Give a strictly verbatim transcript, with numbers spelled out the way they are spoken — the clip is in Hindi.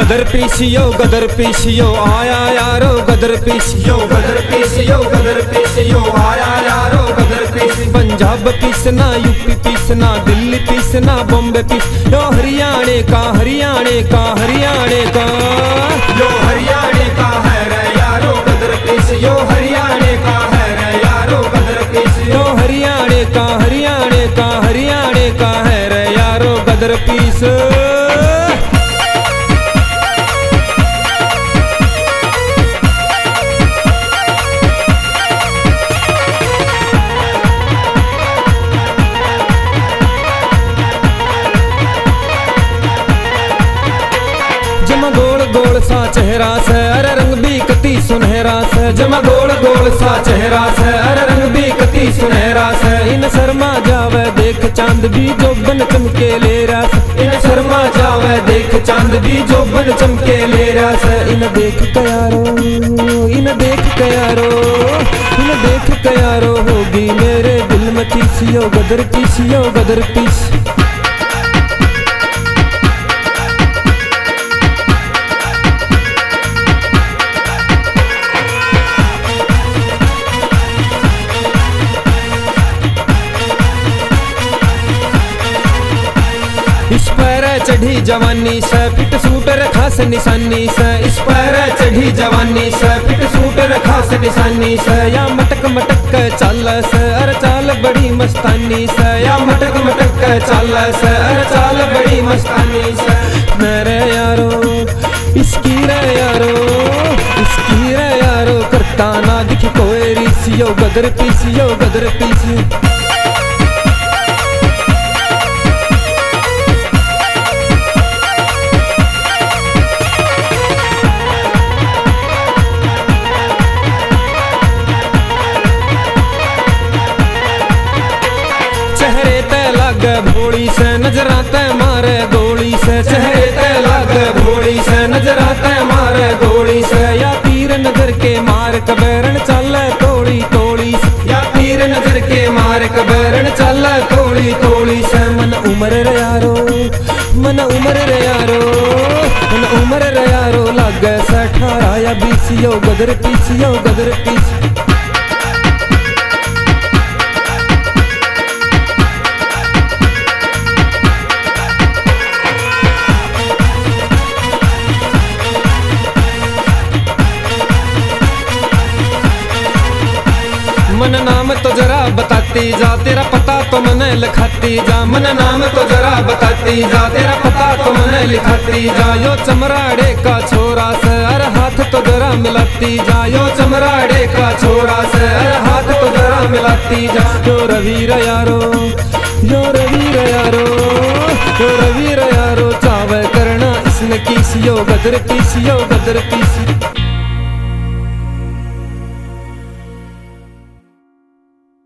गदर पीसियो गदर पीसियो आया यारो गदर पीसियो गदर पीसियो गदर पीसियो आया यारो गदर पीस। पंजाब पीसना, यूपी पीसना, दिल्ली पीसना, बॉम्बे पीस, यो हरियाणे का हरियाणे का हरियाणे का यो हरियाणे का है रे यारो गदर पीस, यो हरियाणे का है रे यारो गदर पीस, यो हरियाणे का हरियाणे का हरियाणे का है रे यारो गदर पीस। जमा गोल गोल सा चेहरा से अरे रंग भी कति सुनहरा से, जमा गोल गोल सा चेहरा से अरे रंग भी कति सुनहरा से। इन शर्मा जावे देख चांद भी जो बन चमके ले रस, इन शर्मा जावे देख चांद भी जो बन चमके ले रस। इन देख कयारो इन देख कयारो इन देख कयारो होगी मेरे दिल में तीसियो गदर पीसियो गदर पीस। इस पर चढ़ी जवानी से फिट सूट रखा से निशानी से, इस पर चढ़ी जवानी से फिट सूट रखा से निशानी से। या मटक मटक के चाल से अरे चाल बड़ी मस्तानी से, या मटक मटक के चाल से अरे चाल बड़ी मस्तानी से। मेरे यारो इसकी रे यारो इसकी रे यारो करता ना दिखी कोई रीसियो गदर पीसियो गदर पीसियो। चेहरे ते लागे भोली से नजरा ते मारे गोली से, चेहरे ते लागे भोली से नजरा ते मारे गोली से। या तीर नजर के मार कबैरण चल तोड़ी तोड़ी से, या तीर नजर के मार कबैरण चल तोड़ी तोड़ी से। मन उम्र रे यारो मन उम्र रे यारो मन उम्र रे यारो लागे से अठारह या बीसियो गदर पीसियो गदर पीस। मन नाम तो जरा बताती जा तेरा पता तो मैंने लिखाती जा, मन नाम तो जरा बताती जा तेरा पता तो मैंने लिखाती जा। यो चमराड़े का छोरा से अरे हाथ तो जरा मिलाती जा, यो चमराड़े का छोरा से अरे हाथ तो जरा मिलाती जा। यो रवीर यारो यो रवीर यारो यो रवीर यारो चावे करना इसने कीसियो गदर पीसियो गदर पीसी।